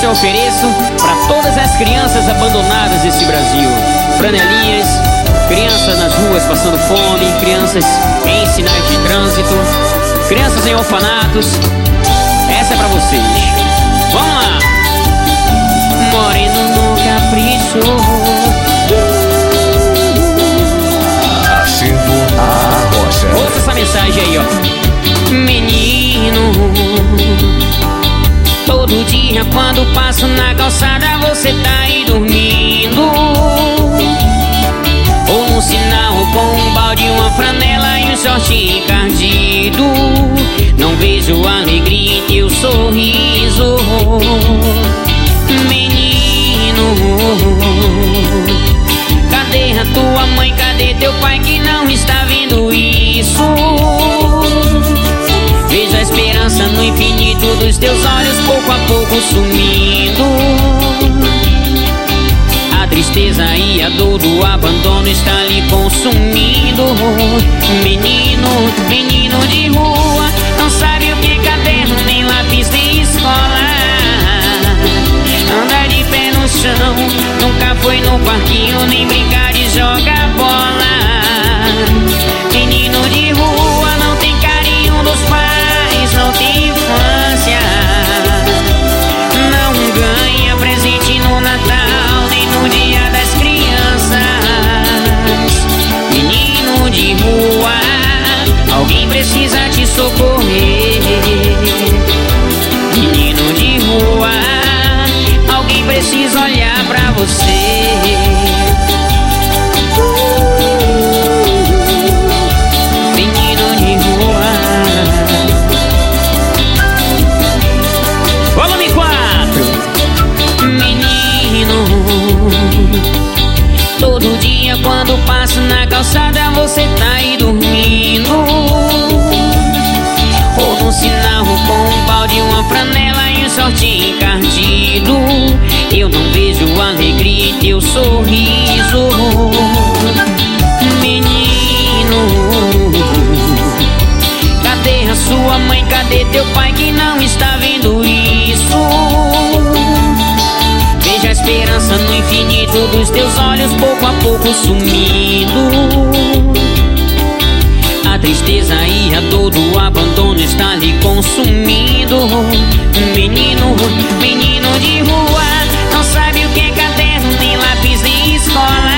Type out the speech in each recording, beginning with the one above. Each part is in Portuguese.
eu ofereço para todas as crianças abandonadas desse Brasil. Franelinhas, crianças nas ruas passando fome, crianças em sinais de trânsito, crianças em orfanatos. Essa é pra vocês. Vamos lá! Moreno no capricho. Acervo a rocha. Ouça essa mensagem aí, ó. Menino, todo dia quando passo na calçada você tá aí dormindo, ou no sinal com um balde, uma franela e um short encardido. Não vejo alegria em teu sorriso. Menino, cadê a tua mãe, cadê teu pai que não está vendo isso? Vejo a esperança no infinito dos teus olhos, pouco a pouco sumindo. A tristeza e a dor do abandono está lhe consumindo. Menino, menino de rua, não sabe o que é caderno, nem lápis, nem escola. Anda de pé no chão, nunca foi no parquinho, nem brincar de jogar bola. Menino de rua, não tem carinho dos pais, não tem infância. Não ganha presente no Natal, nem no Dia das Crianças. Menino de rua, alguém precisa te socorrer. Menino de rua, alguém precisa olhar pra você. Menino de rua. Volume 4. Menino, todo dia quando passo na calçada você tá aí dormindo, ou no sinal com um balde, uma franela e um short encardido. Eu não vejo alegria em teu sorriso. Menino, cadê a sua mãe, cadê teu pai que não está vendo isso? Veja a esperança no infinito dos teus olhos, pouco a pouco sumindo. A tristeza e a dor do abandono está lhe consumindo. Menino, menino de rua, não sabe o que é caderno, nem lápis, nem escola.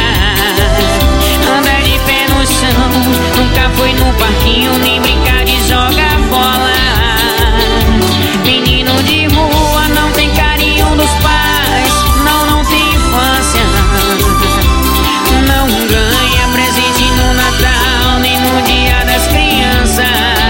Anda de pé no chão, nunca foi no parquinho, nem brincar de jogar bola. Menino de rua, não tem carinho dos pais, não tem infância. Não ganha presente no Natal, nem no Dia das Crianças.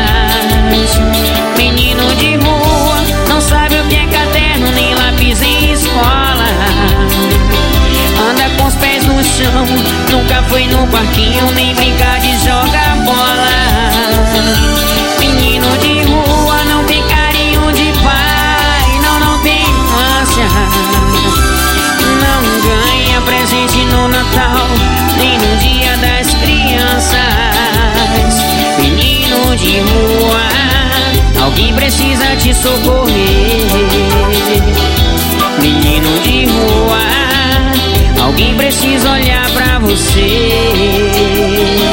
Menino de rua, não sabe o que é caderno, nem lápis em escola. Anda com os pés no chão, nunca foi no parquinho, nem brincar de jogar bola. Menino de rua, não tem carinho de pai, não tem infância. Não ganha presente no Natal, nem no Dia das Crianças. Menino de rua, alguém precisa te socorrer. Menino de rua, alguém precisa olhar pra você.